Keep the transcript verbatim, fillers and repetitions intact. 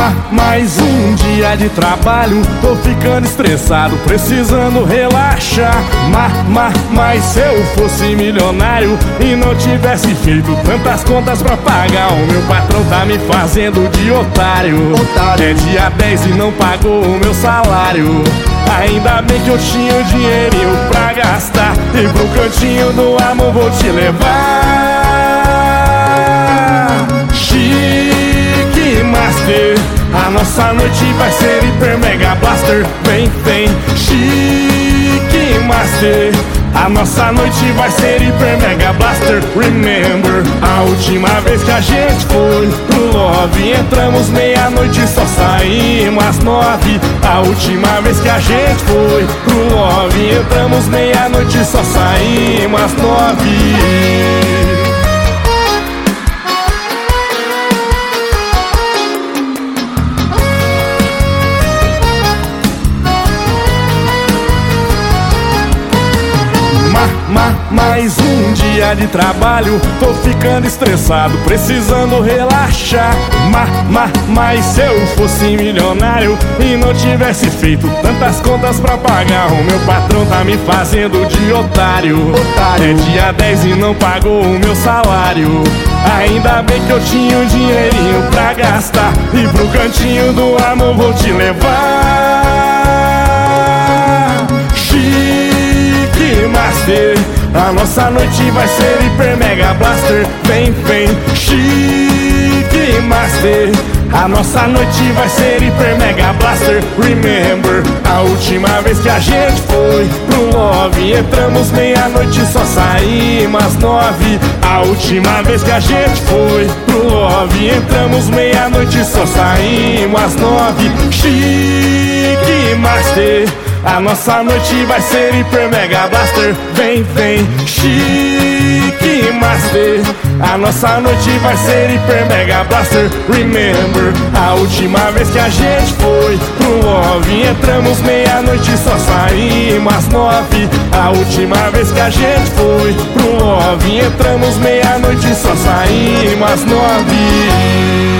ma, mais um dia de trabalho, tô ficando estressado, precisando relaxar. Ma, ma, mas se eu fosse milionário e não tivesse feito tantas contas pra pagar, o meu patrão tá me fazendo de otário. Otário. É dia dez e não pagou o meu salário. Ainda bem que eu tinha o dinheirinho pra gastar, e pro cantinho do amor vou te levar. Chique Master, a nossa noite vai ser hiper mega blaster. Vem, vem, Chique Master, a nossa noite vai ser hiper mega blaster. Remember, a última vez que a gente foi pro love, entramos meia-noite e só saímos às nove. A última vez que a gente foi pro love, entramos meia-noite e só saímos às nove. Ma, mais um dia de trabalho, tô ficando estressado, precisando relaxar. Ma, ma, mas se eu fosse milionário e não tivesse feito tantas contas pra pagar, o meu patrão tá me fazendo de otário. Otário. É dia dez e não pagou o meu salário. Ainda bem que eu tinha um dinheirinho pra gastar, e pro cantinho do amor vou te levar. Chique Master, a nossa noite vai ser hiper mega blaster. Vem, vem, Chique Master, a nossa noite vai ser hiper mega blaster. Remember, a última vez que a gente foi pro love, entramos meia-noite e só saímos às nove. A última vez que a gente foi pro love, entramos meia-noite e só saímos às nove. Chique Master, a nossa noite vai ser hiper mega blaster. Vem, vem, Chique Master, a nossa noite vai ser hiper mega blaster. Remember, a última vez que a gente foi pro love, entramos meia-noite e só saímos às nove. A última vez que a gente foi pro love, entramos meia-noite e só saímos às nove.